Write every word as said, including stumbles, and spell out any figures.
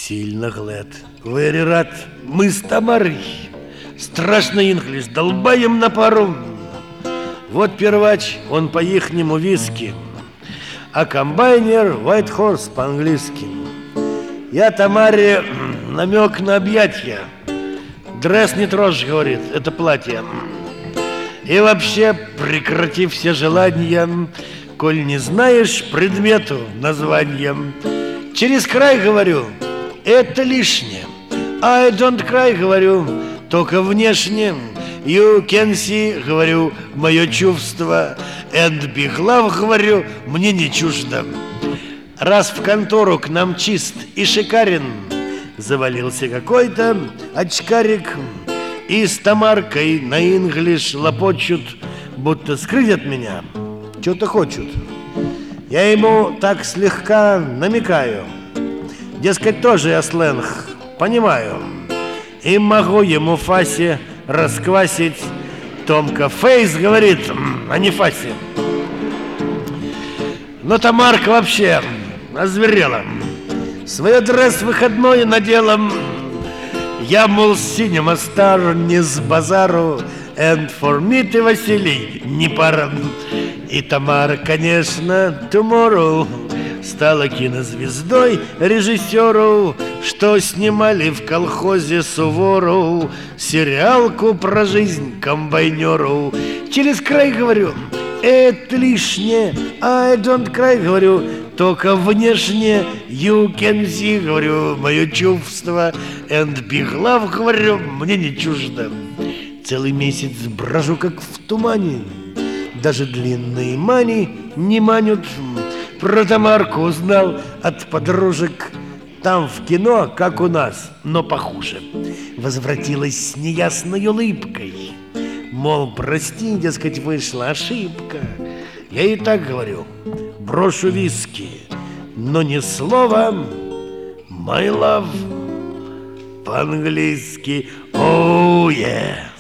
Сильно глад. Very рад. Мы с Тамарой страшно инглиш долбаем на пару. Вот первач, он по-ихнему виски, а комбайнер White Horse по-английски. Я Тамаре намек на объятья. Дресс не трожь, говорит, это платье. И вообще прекрати все желания, коль не знаешь предмету названия. Через край говорю, это лишнее. I don't cry, говорю, только внешне. You can see, говорю, мое чувство. And be love, говорю, мне не чуждо. Раз в контору к нам чист и шикарен завалился какой-то очкарик, и с Тамаркой на инглиш лопочут, будто скрыть от меня что-то хочут. Я ему так слегка намекаю, дескать, тоже я сленг понимаю, и могу ему Фасе расквасить. Томка фейс говорит, а не Фасе. Но Тамарка вообще озверела. Свое дресс выходной надела. Я, мол, синема стар, не с базару. And for me ты, Василий, не пара. И Тамара, конечно, tomorrow стала кинозвездой, режиссеру, что снимали в колхозе Суворов сериалку про жизнь комбайнеру. Через край говорю, это лишнее. I don't cry, говорю, только внешне. You can see, говорю, мое чувство. And big love, говорю, мне не чуждо. Целый месяц брожу, как в тумане. Даже длинные мани не манят. Про Тамарку узнал от подружек. Там в кино, как у нас, но похуже. Возвратилась с неясной улыбкой. Мол, прости, дескать, вышла ошибка. Я и так говорю, брошу виски, но ни слова my love по-английски. Oh yeah.